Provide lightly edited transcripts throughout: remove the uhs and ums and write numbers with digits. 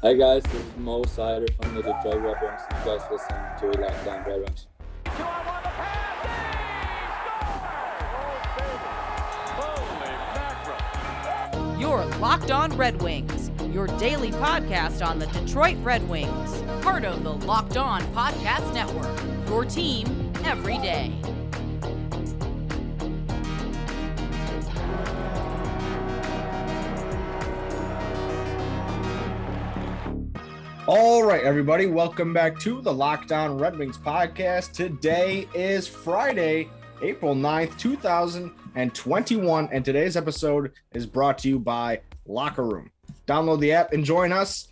Hi guys, this is Mo Sider from the Detroit Red Wings. You guys listening to Locked On Red Wings. You're Locked On Red Wings, your daily podcast on the Detroit Red Wings. Part of the Locked On Podcast Network, your team every day. All right, everybody, welcome back to the Locked On Red Wings podcast. Today is Friday, April 9th, 2021, and today's episode is brought to you by Locker Room. Download the app and join us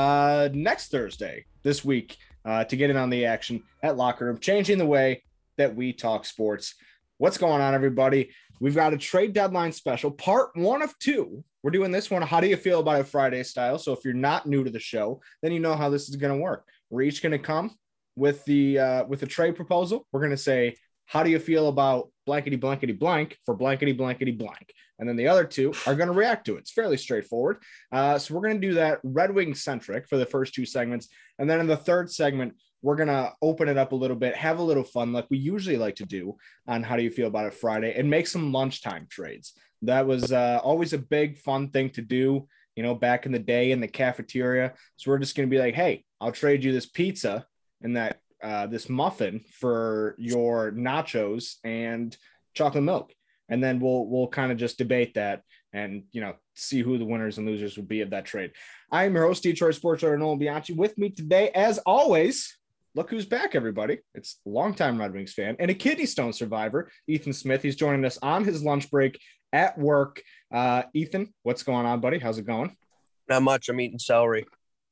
next Thursday this week to get in on the action at Locker Room, changing the way that we talk sports. What's going on, everybody? We've got a trade deadline special, part 1 of 2. We're doing this one. How do you feel about it Friday style? So if you're not new to the show, then you know how this is going to work. We're each going to come with the trade proposal. We're going to say, how do you feel about blankety blankety blank for blankety blankety blank? And then the other two are going to react to it. It's fairly straightforward. So we're going to do that Red Wing centric for the first 2 segments. And then in the third segment, we're going to open it up a little bit, have a little fun like we usually like to do on How Do You Feel About It Friday, and make some lunchtime trades. That was always a big fun thing to do, you know, back in the day in the cafeteria. So we're just going to be like, hey, I'll trade you this pizza and that this muffin for your nachos and chocolate milk. And then we'll kind of just debate that and, you know, see who the winners and losers would be of that trade. I am your host, Detroit sports writer Nolan Bianchi. With me today, as always, look who's back, everybody. It's a longtime Red Wings fan and a kidney stone survivor, Ethan Smith. He's joining us on his lunch break at work. Ethan, what's going on, buddy? How's it going? Not much. I'm eating celery.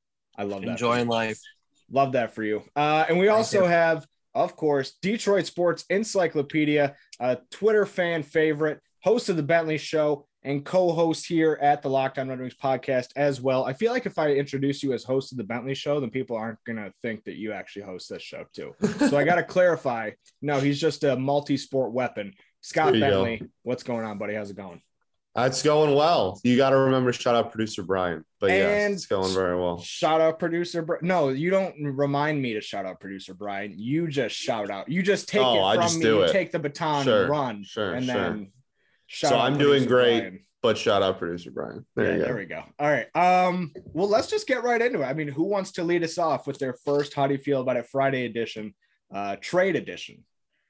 I love that. Enjoying life. Love that for you. And we also have, of course, Detroit Sports Encyclopedia, a Twitter fan favorite, host of the Bentley Show, and co-host here at the Locked On Red Wings podcast as well. I feel like if I introduce you as host of the Bentley Show, then people aren't going to think that you actually host this show too. So I got to clarify. No, he's just a multi-sport weapon. Scott Bentley, what's going on, buddy? How's it going? It's going well. You got to remember, shout out producer Brian. But yeah, it's going very well. Shout out producer Brian. No, you don't remind me to shout out producer Brian. You just shout out. You just take it from me. You take the baton and run. Then shout out. I'm doing great, Brian. But shout out producer Brian. There we go. All right. Well, let's just get right into it. I mean, who wants to lead us off with their first How Do You Feel About It Friday edition, trade edition?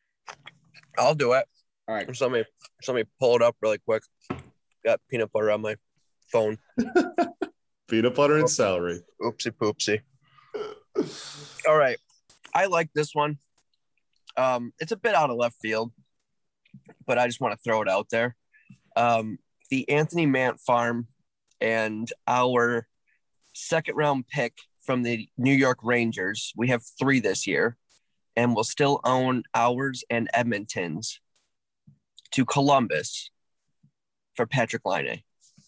I'll do it. All right. Let me pull it up really quick. Got peanut butter on my phone. Peanut butter and celery. Oopsie poopsie. All right. I like this one. It's a bit out of left field, but I just want to throw it out there. The Anthony Mant farm and our second round pick from the New York Rangers. We have 3 this year, and we'll still own ours and Edmonton's to Columbus for Patrik Laine.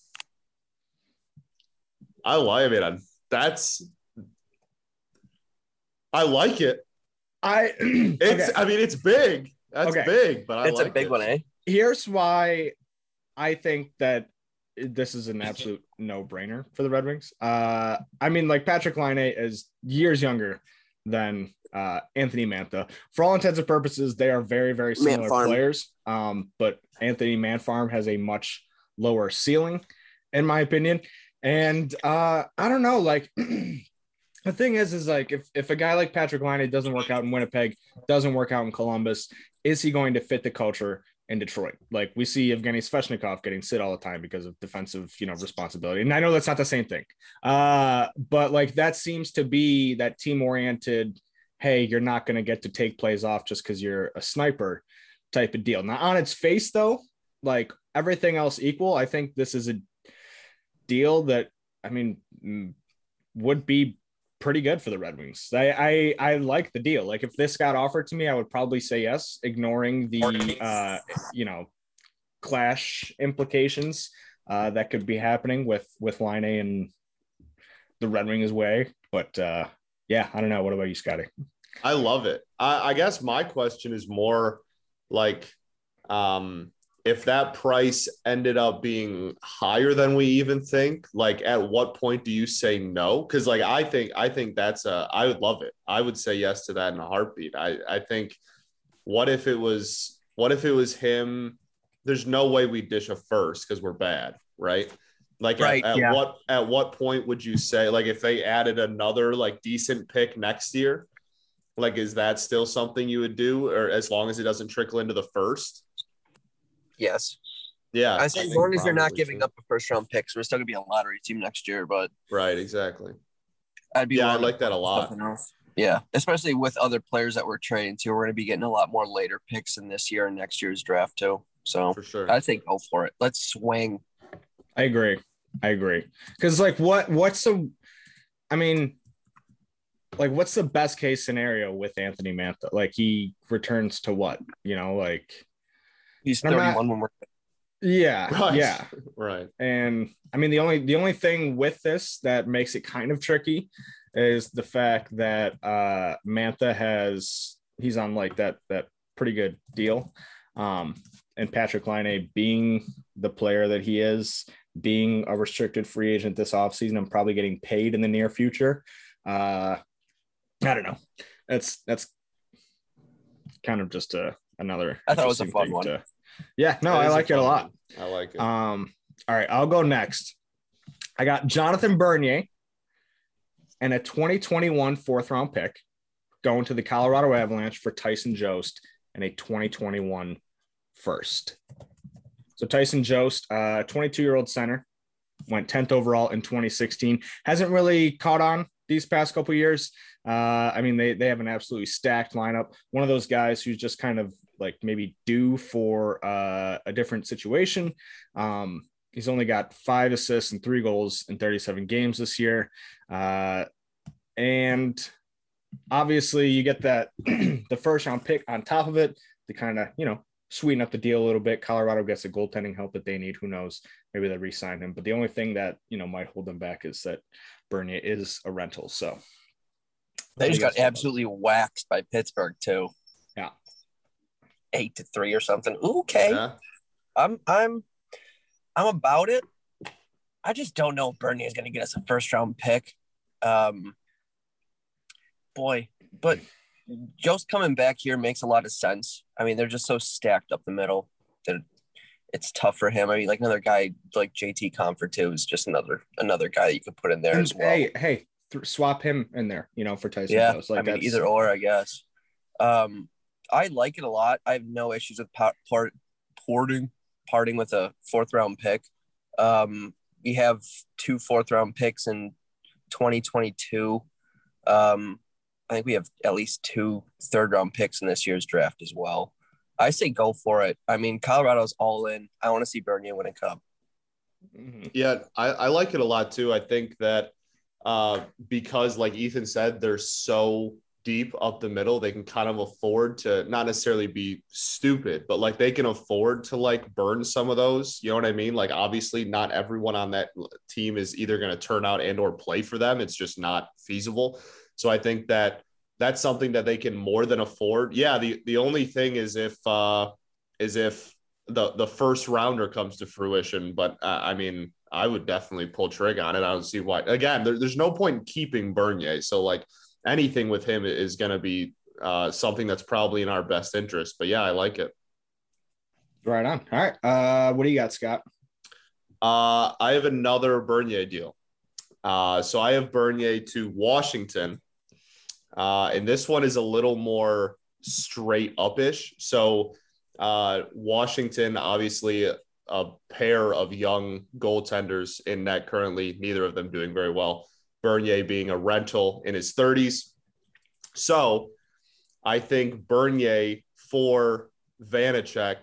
I like it. I like it. It's big. That's big, but it's a big one, eh? Here's why I think that this is an absolute no-brainer for the Red Wings. Patrik Laine is years younger than Anthony Mantha. For all intents and purposes, they are very, very similar players. But Anthony Mantha has a much lower ceiling, in my opinion. And I don't know, like the thing is like if a guy like Patrik Laine doesn't work out in Winnipeg, doesn't work out in Columbus, is he going to fit the culture in Detroit? Like we see Evgeny Svechnikov getting sit all the time because of defensive, responsibility. And I know that's not the same thing. But like that seems to be that team-oriented, hey, you're not going to get to take plays off just because you're a sniper type of deal. Now, on its face, though, like everything else equal, I think this is a deal that, would be pretty good for the Red Wings. I like the deal. Like if this got offered to me, I would probably say yes, ignoring the, clash implications that could be happening with Laine and the Red Wings way. But yeah, I don't know. What about you, Scotty? I love it. I guess my question is more like, if that price ended up being higher than we even think, like at what point do you say no? Because like I think I would love it. I would say yes to that in a heartbeat. I think what if it was him? There's no way we dish a first because we're bad, right? Like at what point would you say, like, if they added another like decent pick next year, like, is that still something you would do, or as long as it doesn't trickle into the first? Yes. Yeah. I say as long as you're not giving up a first round pick, so we're still gonna be a lottery team next year. But right, exactly. I like that a lot. Yeah, especially with other players that we're trading to. We're gonna be getting a lot more later picks in this year and next year's draft too. So for sure, I think go for it. Let's swing. I agree. Because like what's the best case scenario with Anthony Mantha? Like he returns to what? Like he's 31 when we're right. And I mean the only thing with this that makes it kind of tricky is the fact that Mantha he's on like that pretty good deal. And Patrick Laine being the player that he is, being a restricted free agent this offseason and probably getting paid in the near future. I don't know. That's kind of just another. I thought it was a fun one. I like it a lot. I like it. All right, I'll go next. I got Jonathan Bernier and a 2021 fourth round pick going to the Colorado Avalanche for Tyson Jost and a 2021 first. So Tyson Jost, 22-year-old center, went 10th overall in 2016. Hasn't really caught on these past couple of years. I mean, they have an absolutely stacked lineup. One of those guys who's just kind of like maybe due for a different situation. He's only got 5 assists and 3 goals in 37 games this year. And obviously you get that the first round pick on top of it to kind of, sweeten up the deal a little bit. Colorado gets the goaltending help that they need. Who knows? Maybe they re-sign him. But the only thing that, might hold them back is that Bernier is a rental. So they just got absolutely waxed by Pittsburgh too. Yeah. 8-3 or something. Okay. Yeah. I'm about it. I just don't know if Bernier is going to get us a first round pick. But Jost coming back here makes a lot of sense. I mean, they're just so stacked up the middle that it's tough for him. I mean, like another guy like JT Comfort too is just another guy that you could put in there as well. Hey, swap him in there, for Tyson. Yeah, Jost. Like, I mean, either or, I guess. I like it a lot. I have no issues with parting with a fourth round pick. We have 2 fourth round picks in 2022. I think we have at least 2 third round picks in this year's draft as well. I say go for it. I mean, Colorado's all in. I want to see Bernier win a cup. Yeah, I like it a lot too. I think that because, like Ethan said, they're so deep up the middle, they can kind of afford to not necessarily be stupid, but like they can afford to like burn some of those. You know what I mean? Like obviously not everyone on that team is either going to turn out and or play for them. It's just not feasible. So I think that that's something that they can more than afford. Yeah, the only thing is if the first rounder comes to fruition. But I mean, I would definitely pull trigger on it. I don't see why. Again, there's no point in keeping Bernier. So like anything with him is going to be something that's probably in our best interest. But yeah, I like it. Right on. All right. What do you got, Scott? I have another Bernier deal. So I have Bernier to Washington. And this one is a little more straight up-ish. So Washington, obviously a pair of young goaltenders in net currently, neither of them doing very well. Bernier being a rental in his 30s. So I think Bernier for Vanacek,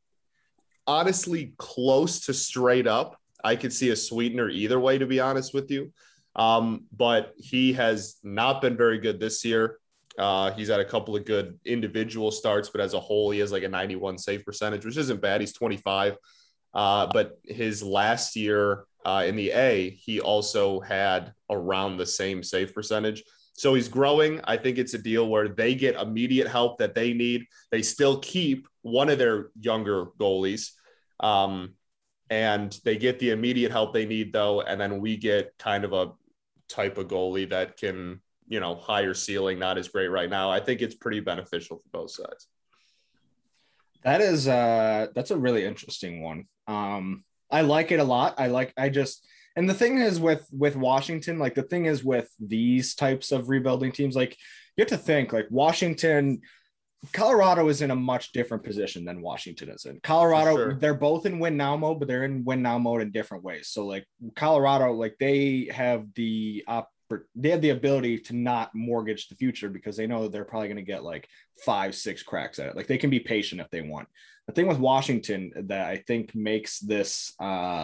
honestly close to straight up. I could see a sweetener either way, to be honest with you. But he has not been very good this year. He's had a couple of good individual starts, but as a whole, he has like a 91 save percentage, which isn't bad. He's 25. But his last year in the A, he also had around the same save percentage. So he's growing. I think it's a deal where they get immediate help that they need. They still keep one of their younger goalies. And they get the immediate help they need, though. And then we get kind of a type of goalie that can, higher ceiling, not as great right now. I think it's pretty beneficial for both sides. That's a really interesting one. I like it a lot. And the thing is with Washington, like the thing is with these types of rebuilding teams, like you have to think like Colorado is in a much different position than Washington is in. Colorado, sure. They're both in win now mode, but they're in win now mode in different ways. So like Colorado, like they have the ability to not mortgage the future because they know that they're probably going to get like 5-6 cracks at it. Like they can be patient if they want. The thing with Washington that I think makes this,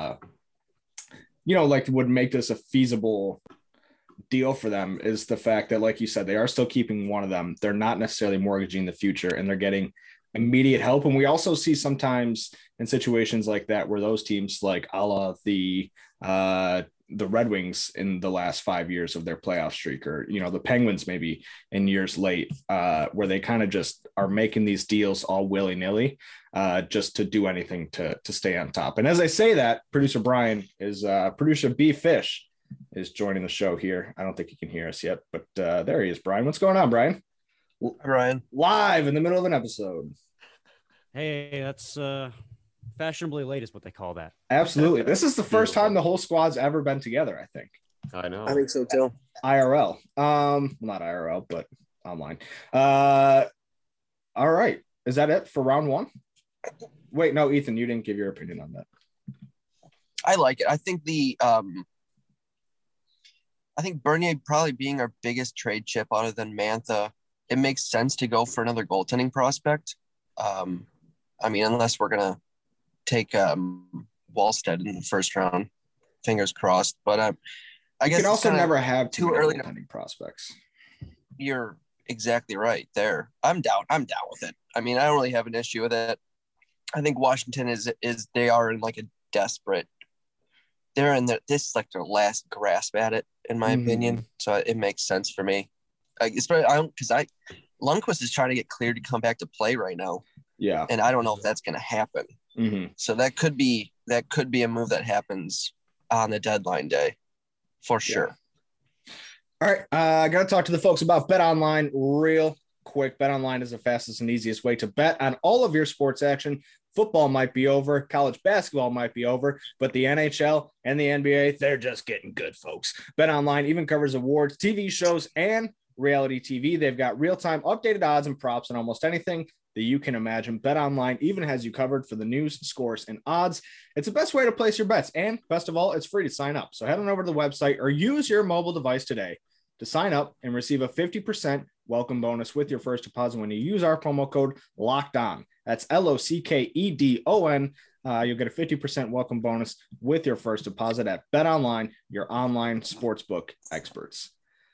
would make this a feasible deal for them is the fact that, like you said, they are still keeping one of them. They're not necessarily mortgaging the future and they're getting immediate help. And we also see sometimes in situations like that where those teams like a la the Red Wings in the last 5 years of their playoff streak, or, the Penguins maybe in years late, where they kind of just are making these deals all willy-nilly just to do anything to stay on top. And as I say that, producer B Fish is joining the show here. I don't think he can hear us yet, but there he is. Brian, what's going on, Brian? Hi, Brian. Live in the middle of an episode. Hey, that's fashionably late is what they call that. Absolutely. This is the first time the whole squad's ever been together, I think. I know. I think so too. IRL. Not IRL, but online. All right. Is that it for round one? Wait, no, Ethan, you didn't give your opinion on that. I like it. I think I think Bernier probably being our biggest trade chip other than Mantha, it makes sense to go for another goaltending prospect. Unless we're going to take Wallstead in the first round, fingers crossed. But I guess you can also never have too early goaltending prospects. You're exactly right there. I'm down with it. I don't really have an issue with it. I think Washington they are in like a desperate. They're in this is like their last grasp at it, in my opinion. So it makes sense for me. Lundqvist is trying to get cleared to come back to play right now. Yeah, and I don't know if that's going to happen. So that could be a move that happens on the deadline day, for sure. All right, I got to talk to the folks about BetOnline real quick. BetOnline is the fastest and easiest way to bet on all of your sports action. Football might be over, college basketball might be over, but the NHL and the NBA, they're just getting good, folks. BetOnline even covers awards, TV shows, and reality TV. They've got real-time updated odds and props on almost anything that you can imagine. BetOnline even has you covered for the news, scores, and odds. It's the best way to place your bets, and best of all, it's free to sign up. So head on over to the website or use your mobile device today to sign up and receive a 50% welcome bonus with your first deposit when you use our promo code LOCKEDON. That's LOCKEDON. You'll get a 50% welcome bonus with your first deposit at BetOnline, your online sportsbook experts.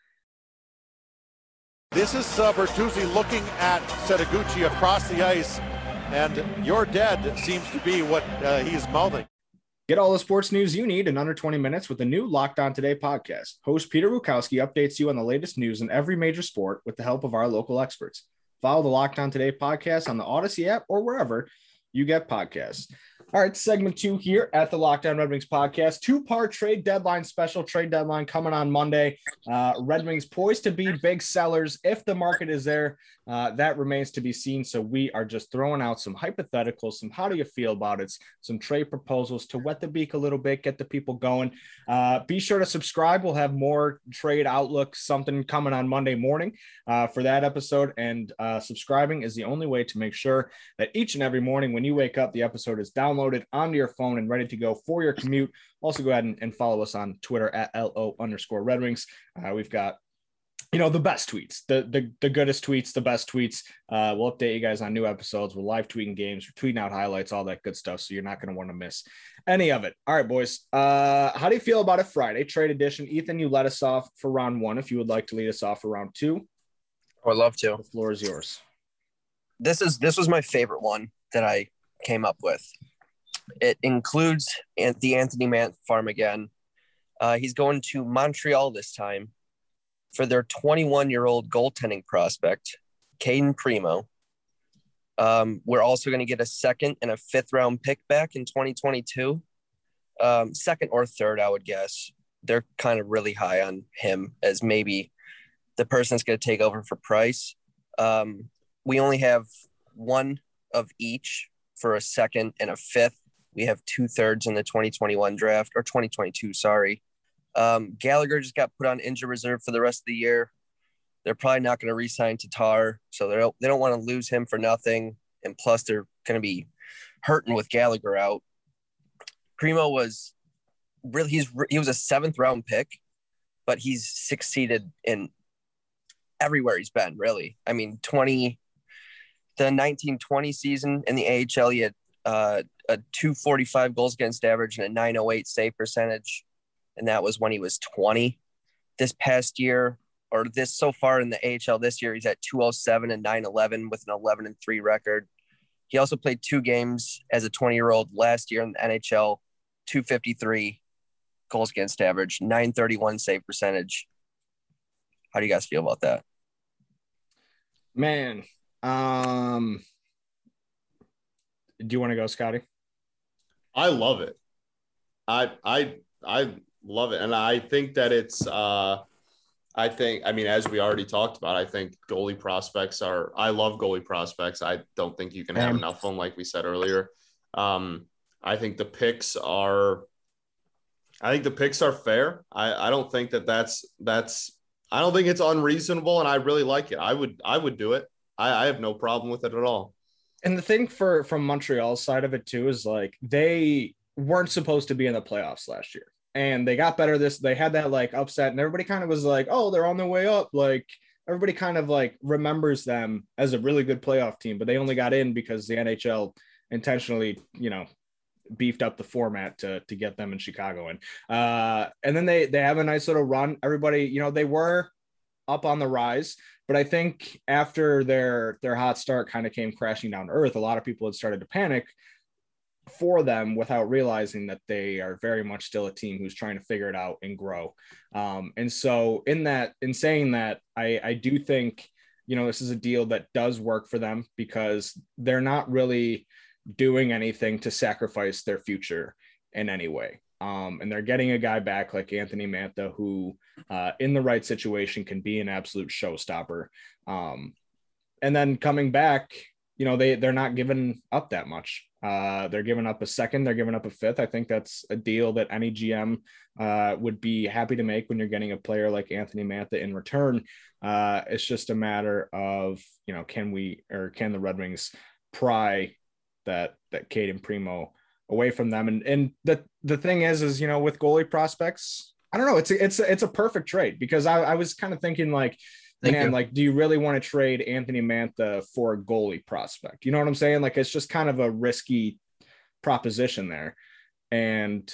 This is Bertuzzi looking at Setoguchi across the ice, and "you're dead" seems to be what he's mouthing. Get all the sports news you need in under 20 minutes with the new Locked On Today podcast. Host Peter Rukowski updates you on the latest news in every major sport with the help of our local experts. Follow the Locked On Today podcast on the Odyssey app or wherever you get podcasts. All right, segment 2 here at the Locked On Red Wings podcast. 2-part trade deadline special. Trade deadline coming on Monday. Red Wings poised to be big sellers if the market is there. That remains to be seen. So we are just throwing out some hypotheticals, some how do you feel about it, some trade proposals to wet the beak a little bit, get the people going. Be sure to subscribe. We'll have more trade outlook, something coming on Monday morning for that episode. And subscribing is the only way to make sure that each and every morning when you wake up, the episode is downloaded onto your phone and ready to go for your commute. Also go ahead and follow us on Twitter at LO_Red Wings. We've got the best tweets, the goodest tweets, the best tweets. We'll update you guys on new episodes. We're live tweeting games, we're tweeting out highlights, all that good stuff. So you're not going to want to miss any of it. All right, boys. How do you feel about it Friday trade edition? Ethan, you let us off for round 1. If you would like to lead us off for round 2, I would love to. The floor is yours. This was my favorite one that I came up with. It includes the Anthony Mantha farm again. He's going to Montreal this time for their 21-year-old goaltending prospect, Caden Primo. We're also going to get a second and a 5th round pick back in 2022. Second or third, I would guess. They're kind of really high on him as maybe the person that's going to take over for Price. We only have one of each for a second and a 5th. We have 2/3 in the 2021 draft, or 2022, sorry. Gallagher just got put on injured reserve for the rest of the year. They're probably not going to re-sign Tatar, so they don't want to lose him for nothing. And plus, they're going to be hurting with Gallagher out. Primo was really he was a 7th round pick, but he's succeeded in everywhere he's been. Really, I mean, the 1920 season in the AHL, he had a 245 goals against average and a 908 save percentage, and that was when he was 20. This past year, or this so far in the AHL this year, he's at 207 and 911 with an 11-3 record. He also played 2 games as a 20-year-old last year in the NHL, 253 goals against average, 931 save percentage. How do you guys feel about that? Man, do you want to go, Scotty? I love it. I love it, and I think that it's. I mean, as we already talked about, I think goalie prospects are. I love goalie prospects. I don't think you can have enough of them, like we said earlier. I think the picks are. I think the picks are fair. I don't think that's. I don't think it's unreasonable, and I really like it. I would do it. I have no problem with it at all. And the thing from Montreal's side of it too is like they weren't supposed to be in the playoffs last year, and they got better they had that like upset, and everybody kind of was like, oh, they're on their way up. Like everybody kind of like remembers them as a really good playoff team, but they only got in because the NHL intentionally, beefed up the format to get them in Chicago. And then they have a nice little run. Everybody, they were up on the rise, but I think after their hot start kind of came crashing down to earth, a lot of people had started to panic for them without realizing that they are very much still a team who's trying to figure it out and grow. And so in saying that, I do think, this is a deal that does work for them because they're not really doing anything to sacrifice their future in any way. And they're getting a guy back like Anthony Mantha, who in the right situation can be an absolute showstopper. And then coming back, they're not giving up that much. They're giving up a second, they're giving up a 5th. I think that's a deal that any GM would be happy to make when you're getting a player like Anthony Mantha in return. It's just a matter of, can the Red Wings pry that Cade and Primo away from them? And the thing is, with goalie prospects, I don't know, it's a perfect trade because I was kind of thinking like, do you really want to trade Anthony Mantha for a goalie prospect? You know what I'm saying? Like, it's just kind of a risky proposition there. And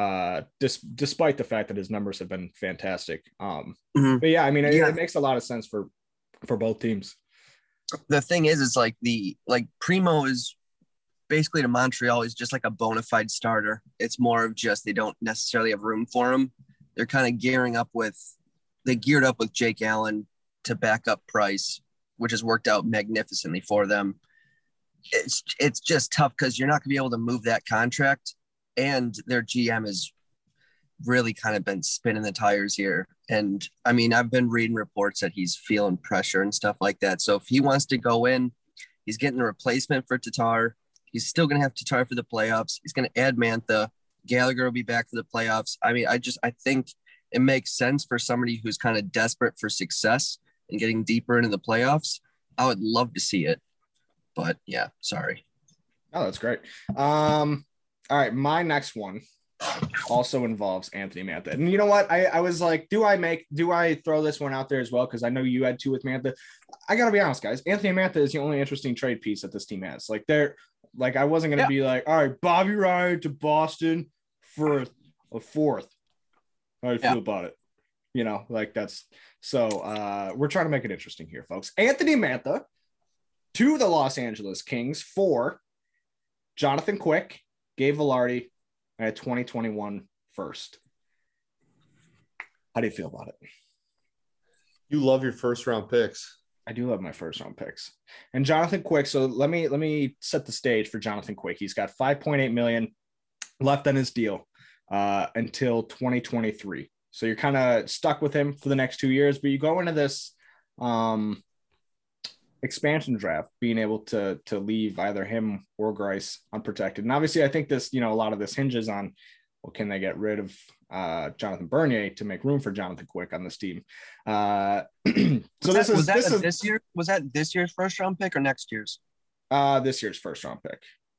despite the fact that his numbers have been fantastic. But yeah, I mean, it makes a lot of sense for both teams. The thing is like Primo is basically to Montreal is just like a bona fide starter. It's more of just, they don't necessarily have room for him. They're kind of geared up with Jake Allen to back up Price, which has worked out magnificently for them. It's just tough because you're not gonna be able to move that contract, and their GM has really kind of been spinning the tires here. And I mean, I've been reading reports that he's feeling pressure and stuff like that. So if he wants to go in, he's getting a replacement for Tatar. He's still going to have Tatar for the playoffs. He's going to add Mantha. Gallagher will be back for the playoffs. I mean, I think it makes sense for somebody who's kind of desperate for success and getting deeper into the playoffs. I would love to see it, but yeah, sorry. Oh, that's great. All right. My next one also involves Anthony Mantha. And you know what? I was like, do I throw this one out there as well? Cause I know you had 2 with Mantha. I gotta be honest, guys. Anthony Mantha is the only interesting trade piece that this team has. Like I wasn't going to be like, all right, Bobby Ryan to Boston for a 4th. How do you feel about it? That's so we're trying to make it interesting here, folks. Anthony Mantha to the Los Angeles Kings for Jonathan Quick, Gabe Vilardi, and a 2021 first. How do you feel about it? You love your first round picks. I do love my first round picks. And Jonathan Quick. So let me set the stage for Jonathan Quick. He's got $5.8 million left on his deal until 2023. So you're kind of stuck with him for the next 2 years, but you go into this expansion draft being able to leave either him or Grice unprotected. And obviously I think this, a lot of this hinges on, well, can they get rid of Jonathan Bernier to make room for Jonathan Quick on this team? Was that this year's first round pick or next year's? This year's first round pick.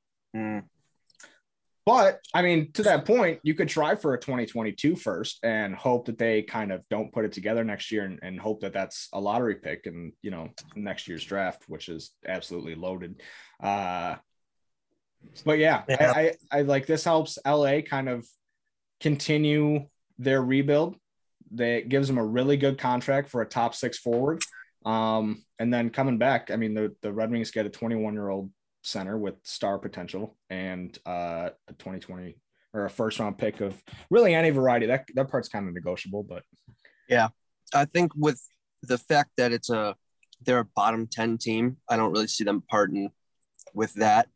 But I mean, to that point, you could try for a 2022 first and hope that they kind of don't put it together next year and hope that that's a lottery pick and, next year's draft, which is absolutely loaded. But yeah. I like this helps LA kind of continue their rebuild. That gives them a really good contract for a top 6 forward. And then coming back, I mean, the Red Wings get a 21-year-old center with star potential and a 2020 or a first round pick of really any variety. That part's kind of negotiable, but yeah, I think with the fact that they're a bottom 10 team, I don't really see them parting with that.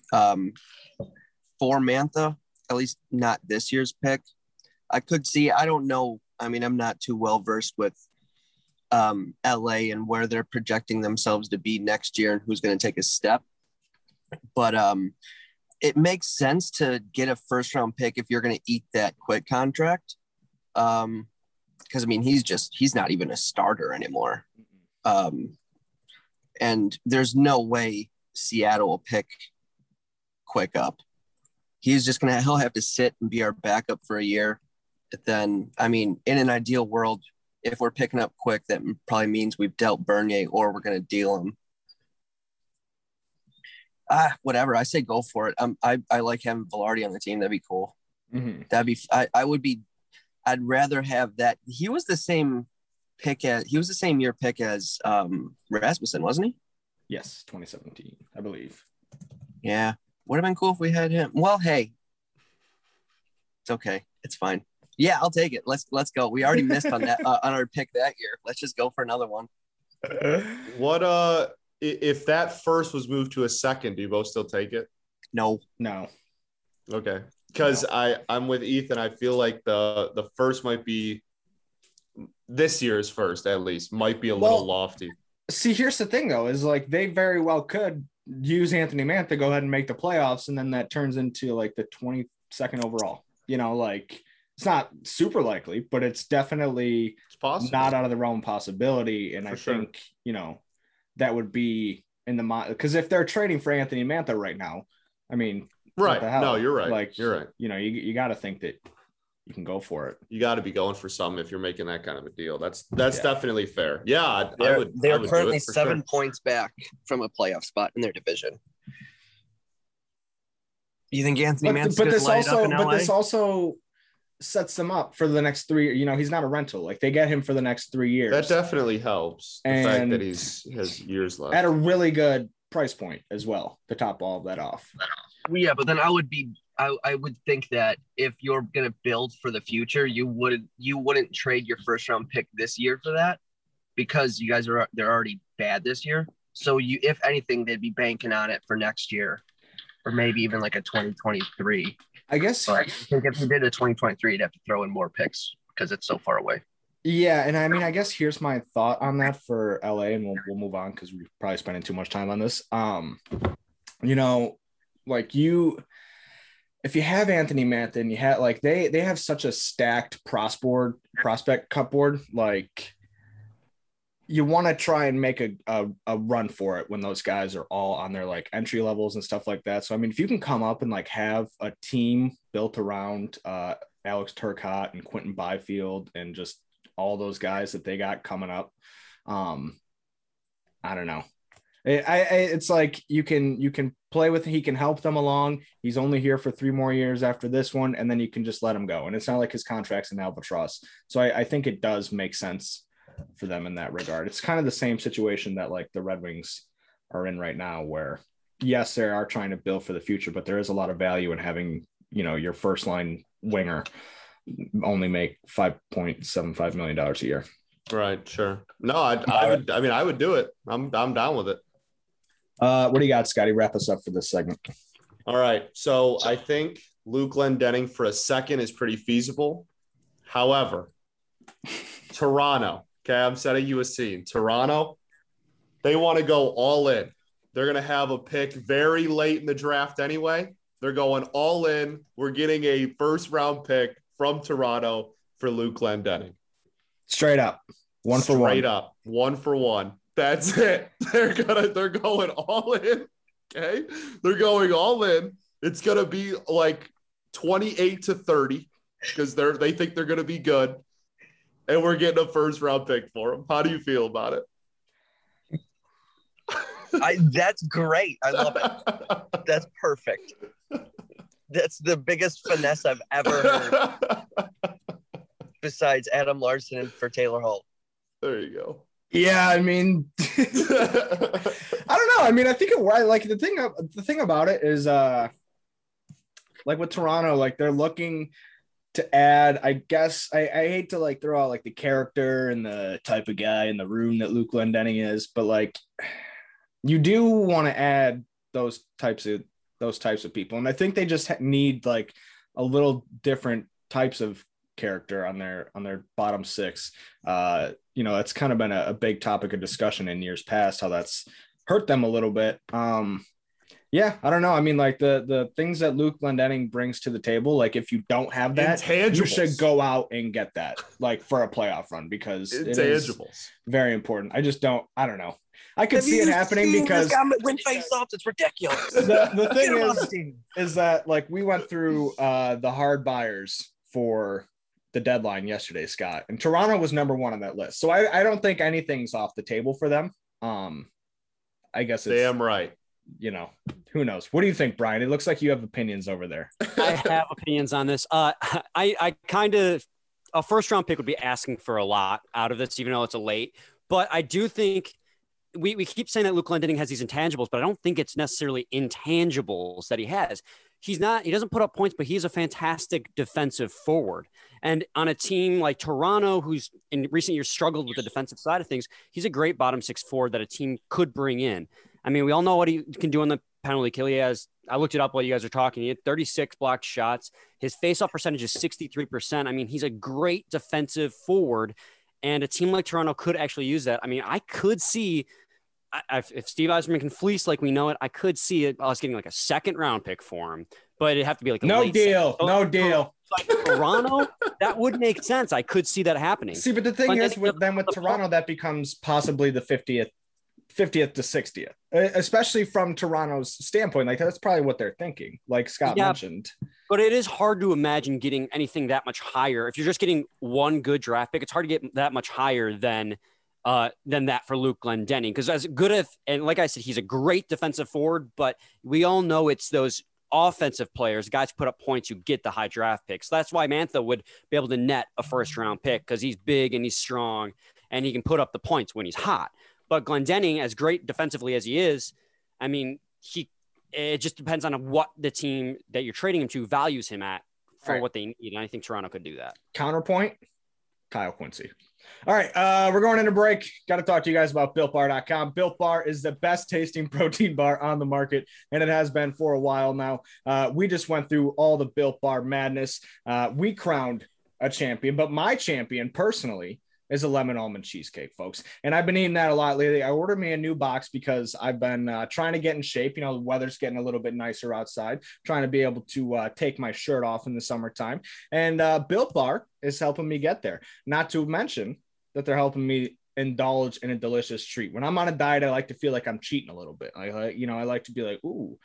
For Mantha, at least not this year's pick. I could see, I don't know. I mean, I'm not too well versed with LA and where they're projecting themselves to be next year and who's going to take a step. But it makes sense to get a first round pick if you're going to eat that Quick contract. Because I mean, he's not even a starter anymore. And there's no way Seattle will pick Quick up. He'll have to sit and be our backup for a year. But then, I mean, in an ideal world, if we're picking up Quick, that probably means we've dealt Bernier or we're going to deal him. Whatever. I say go for it. I like having Velarde on the team. That'd be cool. Mm-hmm. I'd rather have that. He was the same year pick as Rasmussen, wasn't he? Yes, 2017, I believe. Yeah. Would have been cool if we had him. Well, hey, it's okay. It's fine. Yeah, I'll take it. Let's go. We already missed on that on our pick that year. Let's just go for another one. What if that first was moved to a second, do you both still take it? No. Okay. Because I'm with Ethan. I feel like the first might be this year's first, at least, might be a little lofty. See, here's the thing, though, is like they very well could use Anthony Mantha to go ahead and make the playoffs, and then that turns into like the 22nd overall. Like it's not super likely, but it's definitely possible. Not out of the realm of possibility. And I think, that would be in the mind, because if they're trading for Anthony Mantha right now, I mean, right. No, you're right. Like, you're right. You got to think that you can go for it. You got to be going for something if you're making that kind of a deal. That's definitely fair. Yeah. They're currently 7 points back from a playoff spot in their division. You think Anthony Mantha's going to light up in LA? But this also sets them up for the next 3 years. He's not a rental. Like they get him for the next 3 years. That definitely helps. The fact that he has years left. At a really good price point as well to top all of that off. Yeah, but then I would think that if you're going to build for the future, you wouldn't trade your first round pick this year for that, because you guys they're already bad this year. So if anything, they'd be banking on it for next year, or maybe even like a 2023. I guess. But I think if you did a 2023, you'd have to throw in more picks because it's so far away. Yeah, and I mean, I guess here's my thought on that for LA, and we'll move on because we're probably spending too much time on this. Like if you have Anthony Mantha and you have like they have such a stacked prospect cupboard, like you want to try and make a run for it when those guys are all on their like entry levels and stuff like that. So I mean, if you can come up and like have a team built around Alex Turcotte and Quentin Byfield and just all those guys that they got coming up, I don't know. It's like you can play with, he can help them along. He's only here for 3 more years after this one, and then you can just let him go. And it's not like his contract's an albatross. So I think it does make sense for them in that regard. It's kind of the same situation that like the Red Wings are in right now, where yes, they are trying to build for the future, but there is a lot of value in having, your first line winger only make $5.75 million a year. Right. Sure. No, I would do it. I'm down with it. What do you got, Scotty? Wrap us up for this segment. All right. So I think Luke Glendening for a second is pretty feasible. However, Toronto, okay, I'm setting you a scene. Toronto, they want to go all in. They're going to have a pick very late in the draft anyway. They're going all in. We're getting a first-round pick from Toronto for Luke Glendening. Straight up. One for one. Straight up. 1 for 1. That's it. They're going all in. Okay. They're going all in. It's gonna be like 28-30 because they think they're gonna be good. And we're getting a first round pick for them. How do you feel about it? That's great. I love it. That's perfect. That's the biggest finesse I've ever heard. Besides Adam Larson for Taylor Hall. There you go. Yeah, I mean, I don't know. I mean, I think the thing about it is, like with Toronto, like they're looking to add. I guess I hate to like throw out like the character and the type of guy in the room that Luke Glendening is, but like you do want to add those types of people, and I think they just need like a little different types of character on their bottom six. You know, that's kind of been a big topic of discussion in years past, how that's hurt them a little bit. Yeah, I don't know. I mean, like the things that Luke Glendening brings to the table, like if you don't have that, you should go out and get that, like for a playoff run, because it is very important. I don't know. I could see it happening because win face-offs, it's ridiculous. The thing is that like we went through the hard buyers for the deadline yesterday, Scott, and Toronto was number 1 on that list. So I don't think anything's off the table for them. I guess it's damn right. You know, who knows? What do you think, Brian? It looks like you have opinions over there. I have opinions on this. I kind of, a first round pick would be asking for a lot out of this, even though it's a late. But I do think we keep saying that Luke Glendening has these intangibles, but I don't think it's necessarily intangibles that he has. He doesn't put up points, but he's a fantastic defensive forward. And on a team like Toronto, who's in recent years struggled with the defensive side of things, he's a great bottom 6 forward that a team could bring in. I mean, we all know what he can do on the penalty kill. He has, I looked it up while you guys are talking. He had 36 blocked shots. His faceoff percentage is 63%. I mean, he's a great defensive forward, and a team like Toronto could actually use that. I mean, I could see if Steve Yzerman can fleece like we know it, I could see us getting like a second round pick for him, but it'd have to be like a no deal. Like Toronto, that would make sense. I could see that happening. See, but the thing is, with Toronto, that becomes possibly the 50th to 60th, especially from Toronto's standpoint. Like that's probably what they're thinking, like Scott mentioned. But it is hard to imagine getting anything that much higher. If you're just getting one good draft pick, it's hard to get that much higher than that for Luke Glendening. Because as good as, and like I said, he's a great defensive forward, but we all know it's those offensive players, guys put up points, you get the high draft picks. That's why Mantha would be able to net a first round pick, because he's big and he's strong and he can put up the points when he's hot. But Glendening, as great defensively as he is, I mean, it just depends on what the team that you're trading him to values him at for what they need. And I think Toronto could do that. Counterpoint, Kyle Quincy. All right, we're going into break. Got to talk to you guys about BuiltBar.com. Built Bar is the best tasting protein bar on the market, and it has been for a while now. We just went through all the Built Bar madness. We crowned a champion, but my champion personally is a lemon almond cheesecake, folks. And I've been eating that a lot lately. I ordered me a new box because I've been trying to get in shape. You know, the weather's getting a little bit nicer outside, trying to be able to take my shirt off in the summertime. And Built Bar is helping me get there. Not to mention that they're helping me indulge in a delicious treat. When I'm on a diet, I like to feel like I'm cheating a little bit. I like to be like, ooh,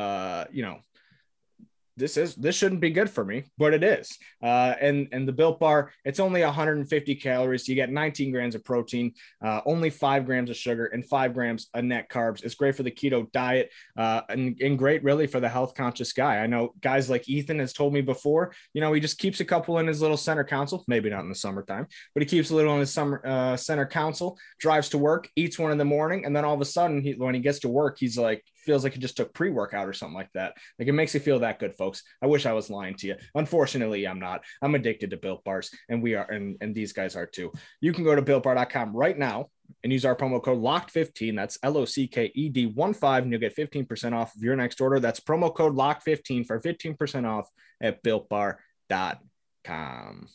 this shouldn't be good for me, but it is. And the Built Bar, it's only 150 calories. You get 19 grams of protein, only 5 grams of sugar, and 5 grams of net carbs. It's great for the keto diet, and great really for the health conscious guy. I know guys like Ethan has told me before, you know, he just keeps a couple in his little center console, maybe not in the summertime, but he keeps a little in his center console, drives to work, eats one in the morning. And then all of a sudden when he gets to work, he's like feels like you just took pre-workout or something like that. Like, it makes you feel that good, folks. I wish I was lying to you. Unfortunately, I'm not. I'm addicted to Built Bars, and we are, and these guys are too. You can go to BuiltBar.com right now and use our promo code LOCKED15. That's LOCKED15, and you'll get 15% off of your next order. That's promo code LOCKED15 for 15% off at BuiltBar.com.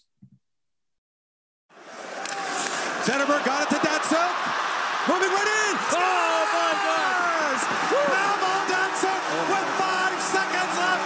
Zetterberg got it to Datsyuk. Moving right in. Oh, my God. Now Datsyuk with 5 seconds left.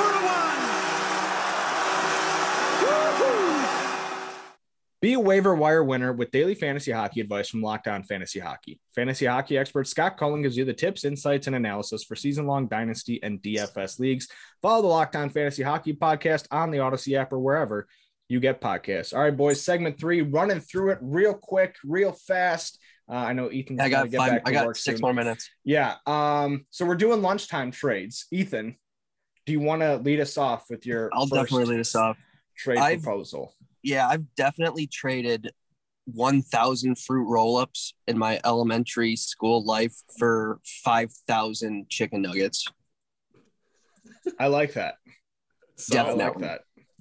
2-1. Be a waiver wire winner with daily fantasy hockey advice from Locked On Fantasy Hockey. Fantasy hockey expert Scott Cullen gives you the tips, insights, and analysis for season-long dynasty and DFS leagues. Follow the Locked On Fantasy Hockey podcast on the Odyssey app or wherever you get podcasts. All right, boys, segment 3, running through it real quick, real fast. I know Ethan. I got 6 more minutes. Yeah. So we're doing lunchtime trades. Ethan, do you want to lead us off with your I'll definitely lead us off. Trade proposal? Yeah, I've definitely traded 1,000 fruit roll-ups in my elementary school life for 5,000 chicken nuggets. I like that. Definitely. I like that.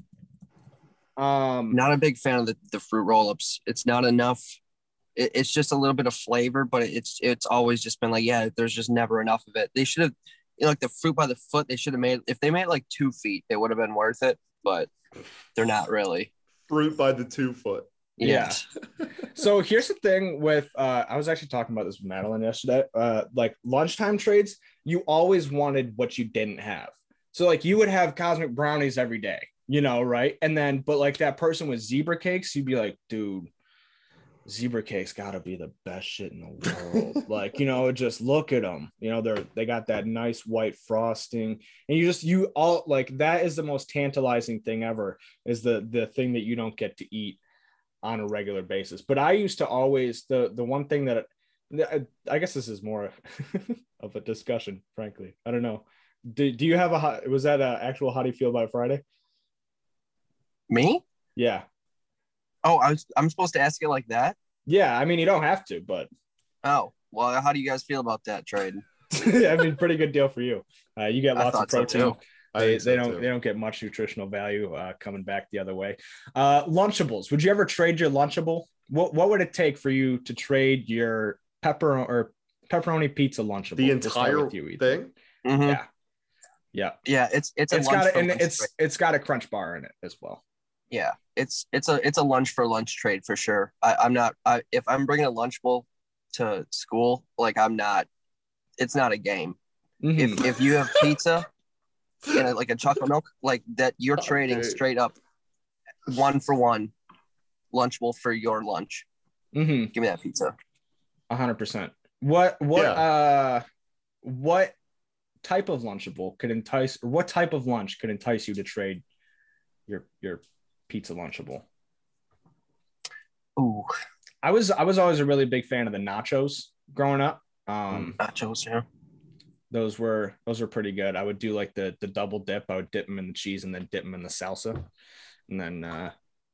Not a big fan of the fruit roll-ups. It's not enough. It's just a little bit of flavor, but it's always just been like, yeah, there's just never enough of it. They should have, like the fruit by the foot, they should have made, if they made like 2 feet, it would have been worth it, but they're not really. Fruit by the 2 foot. Yeah. So here's the thing with, I was actually talking about this with Madeline yesterday. Like lunchtime trades, you always wanted what you didn't have. So like you would have cosmic brownies every day, you know, right? And then, but like that person with zebra cakes, you'd be like, dude, zebra cakes gotta be the best shit in the world. Like, you know, just look at them, you know, they got that nice white frosting, and you all like, that is the most tantalizing thing ever, is the thing that you don't get to eat on a regular basis. But I used to always, the one thing that I guess this is more of a discussion, frankly, I don't know, do you have was that an actual how do you feel about Friday? Me? Yeah. Oh, I'm supposed to ask it like that? Yeah, I mean, you don't have to, but. Oh, well, how do you guys feel about that trade? I mean, pretty good deal for you. You get lots of protein. So they don't get much nutritional value coming back the other way. Lunchables. Would you ever trade your Lunchable? What would it take for you to trade your pepperoni pizza Lunchable? The entire thing? Mm-hmm. Yeah. It's got a crunch bar in it as well. Yeah, it's a lunch for lunch trade for sure. If I'm bringing a Lunchable to school, like it's not a game. Mm-hmm. If you have pizza and like a chocolate milk, like that, you're trading straight up 1-for-1 Lunchable for your lunch. Mm-hmm. Give me that pizza. 100%. What type of Lunchable could entice, or what type of lunch could entice you to trade your pizza Lunchable? Ooh, I was always a really big fan of the nachos growing up. Nachos, yeah. Those were pretty good. I would do like the double dip. I would dip them in the cheese and then dip them in the salsa, and then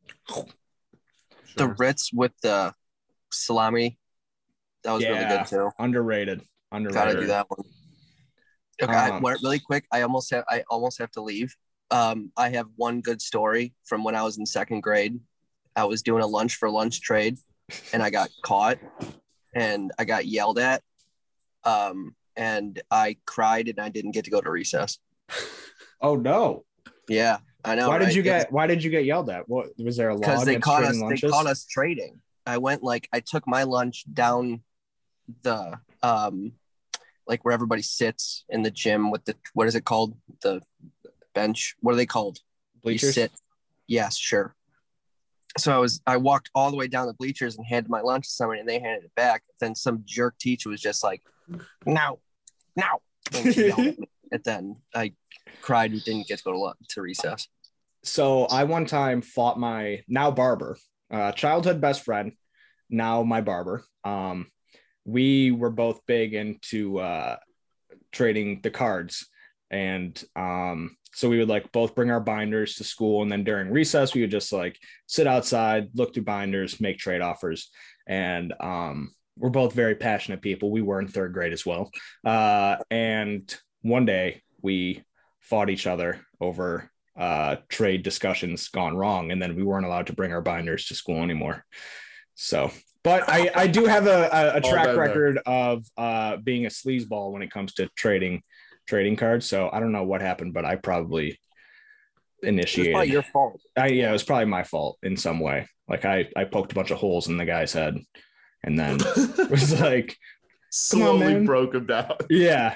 the Ritz with the salami. That was really good too. Underrated. Gotta do that one. Okay, really quick. I almost have to leave. I have one good story from when I was in 2nd grade. I was doing a lunch for lunch trade, and I got caught, and I got yelled at, and I cried, and I didn't get to go to recess. Oh no! Yeah, I know. Why did you get yelled at? What was there a law? Because they caught us. They caught us trading. I took my lunch down the like where everybody sits in the gym with the, what is it called? The bench. What are they called? Bleachers? You sit. Yes, sure. So I walked all the way down the bleachers and handed my lunch to somebody, and they handed it back. Then some jerk teacher was just like, no. And she yelled at me. And then I cried and didn't get to go to recess. So I one time fought my now barber, childhood best friend, now my barber. We were both big into trading the cards. And so we would like both bring our binders to school, and then during recess we would just like sit outside, look through binders, make trade offers. And we're both very passionate people. We were in third grade as well. And one day we fought each other over trade discussions gone wrong. And then we weren't allowed to bring our binders to school anymore. So, but I do have a track record of being a sleazeball when it comes to trading cards. So I don't know what happened, but I probably initiated. It's probably your fault. Yeah, it was probably my fault in some way. Like I poked a bunch of holes in the guy's head, and then it was like slowly broke him down. Yeah.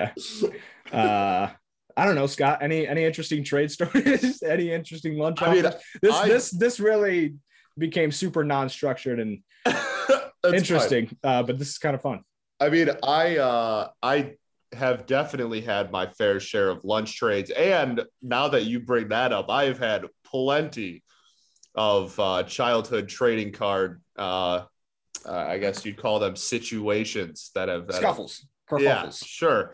I don't know, Scott. Any interesting trade stories? Any interesting lunch offers? This really became super non-structured and interesting, but this is kind of fun. I mean, I have definitely had my fair share of lunch trades, and now that you bring that up, I have had plenty of childhood trading card. I guess you'd call them situations that have scuffles. Yeah, sure.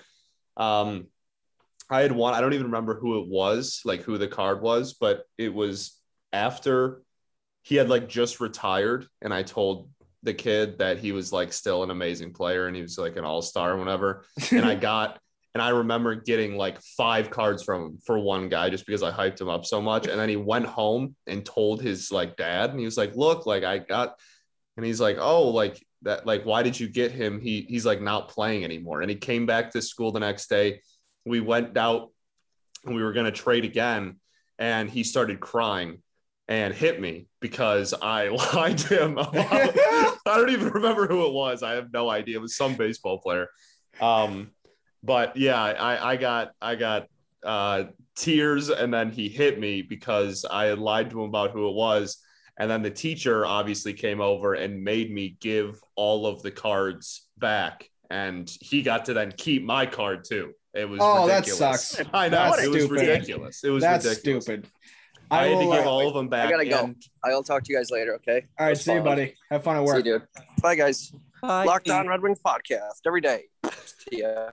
I had one. I don't even remember who it was, like who the card was, but it was after he had like just retired, and I told the kid that he was like still an amazing player and he was like an all-star or whatever. And I remember getting like 5 cards from him for one guy just because I hyped him up so much. And then he went home and told his like dad, and he was like, look, like I got, and he's like, oh, like that, like, why did you get him? He's like not playing anymore. And he came back to school the next day. We went out and we were going to trade again. And he started crying and hit me because I lied to him about, I don't even remember who it was. I have no idea. It was some baseball player. But yeah, I got tears, and then he hit me because I had lied to him about who it was. And then the teacher obviously came over and made me give all of the cards back, and he got to then keep my card too. It was ridiculous. That sucks. I know. It was ridiculous. It was ridiculous. Stupid. I had to give all of them back. I gotta go. I'll talk to you guys later, okay? All right, see you, buddy. Have fun at work. See you, dude. Bye, guys. Bye. Locked On Red Wings podcast every day. See ya.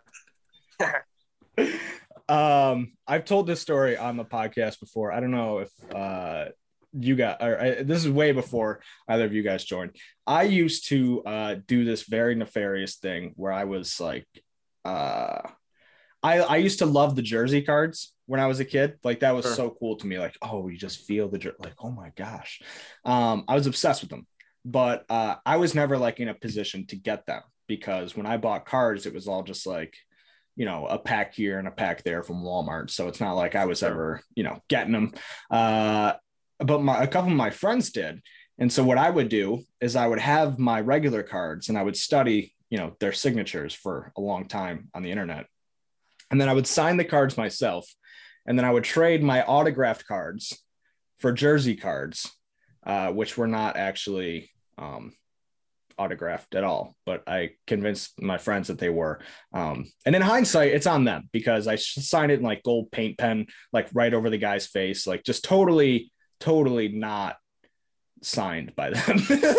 I've told this story on the podcast before. I don't know if you got, this is way before either of you guys joined. I used to do this very nefarious thing where I was like, I used to love the jersey cards when I was a kid. Like that was so cool to me. Like, oh, you just feel the like, oh my gosh. I was obsessed with them, but I was never like in a position to get them because when I bought cards, it was all just like, you know, a pack here and a pack there from Walmart. So it's not like I was ever, you know, getting them. But a couple of my friends did. And so what I would do is I would have my regular cards and I would study, you know, their signatures for a long time on the internet. And then I would sign the cards myself. And then I would trade my autographed cards for jersey cards, which were not actually autographed at all. But I convinced my friends that they were. And in hindsight, it's on them because I signed it in like gold paint pen, like right over the guy's face, like just totally not signed by them.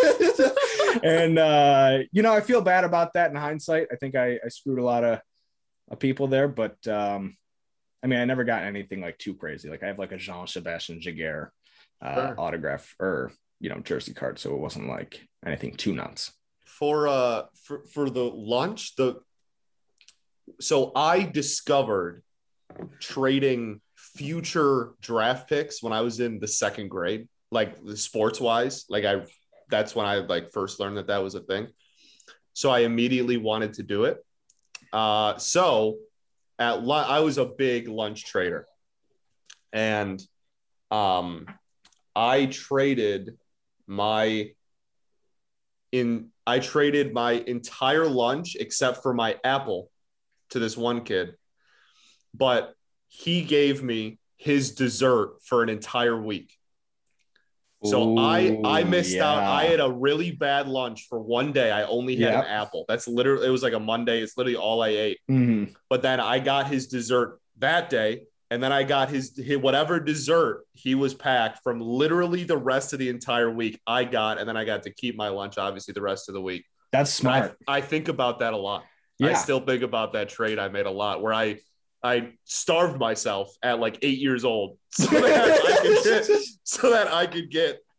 And, you know, I feel bad about that in hindsight. I think I screwed a lot of people there, but I mean, I never got anything like too crazy. Like I have like a Jean-Sébastien Giguère autograph or, you know, jersey card. So it wasn't like anything too nuts. For the lunch, so I discovered trading future draft picks when I was in the second grade, like sports wise, like that's when I like first learned that was a thing. So I immediately wanted to do it. So I was a big lunch trader, and I traded my entire lunch except for my apple to this one kid, but he gave me his dessert for an entire week. So I missed out. I had a really bad lunch for one day. I only had an apple. That's literally, it was like a Monday. It's literally all I ate. Mm-hmm. But then I got his dessert that day. And then I got his whatever dessert he was packed from literally the rest of the entire week I got. And then I got to keep my lunch, obviously, the rest of the week. That's smart. I think about that a lot. Yeah. I still think about that trade I made a lot where I starved myself at like 8 years old so that I could get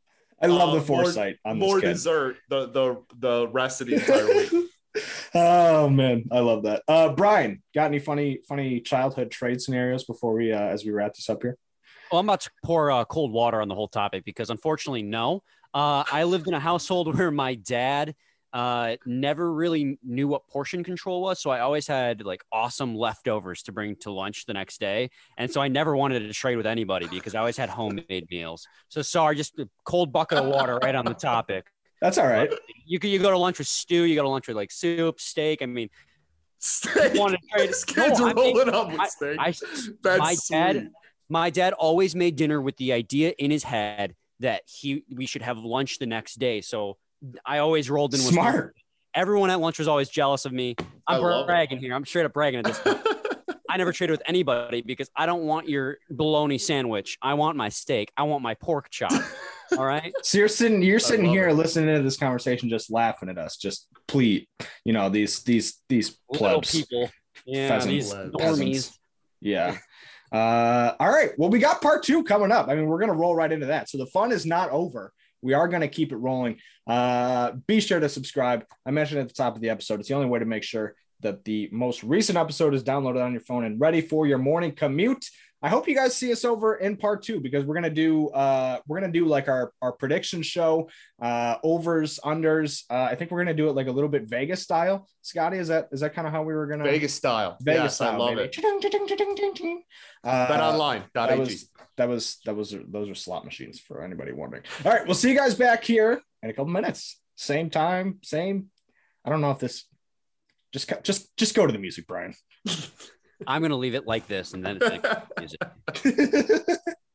I love the foresight on this more kid. dessert the rest of the entire week. Oh man, I love that. Brian, got any funny childhood trade scenarios before we as we wrap this up here? Well, I'm about to pour cold water on the whole topic because unfortunately, no. I lived in a household where my dad never really knew what portion control was. So I always had like awesome leftovers to bring to lunch the next day. And so I never wanted to trade with anybody because I always had homemade meals. So sorry, just a cold bucket of water right on the topic. That's all right. You go to lunch with stew. You go to lunch with like soup, steak. I mean, Steak. Want to trade? This kid's rolling up with steak. That's my dad always made dinner with the idea in his head that we should have lunch the next day. So I always rolled in with smart. Everyone at lunch was always jealous of me. I'm bragging here. I'm straight up bragging at this point. I never traded with anybody because I don't want your bologna sandwich. I want my steak. I want my pork chop. All right. So you're sitting here listening to this conversation, just laughing at us, just please, these plebs, people. Yeah, pheasant, these normies. Yeah. All right. Well, we got part 2 coming up. I mean, we're going to roll right into that. So the fun is not over. We are going to keep it rolling. Be sure to subscribe. I mentioned at the top of the episode, it's the only way to make sure that the most recent episode is downloaded on your phone and ready for your morning commute. I hope you guys see us over in part 2 because we're gonna do like our prediction show, overs, unders. I think we're gonna do it like a little bit Vegas style. Scotty, is that kind of how we were gonna Vegas style? Yes, style, I love maybe. it. BetOnline.ag. Those are slot machines for anybody wondering. All right, we'll see you guys back here in a couple minutes. Same time, same. I don't know if this. Just go to the music, Brian. I'm going to leave it like this and then it's like music.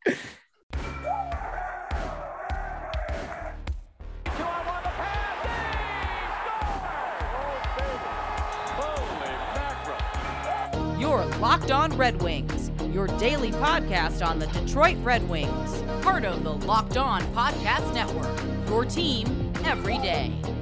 You're Locked On Red Wings, your daily podcast on the Detroit Red Wings, part of the Locked On Podcast Network, your team every day.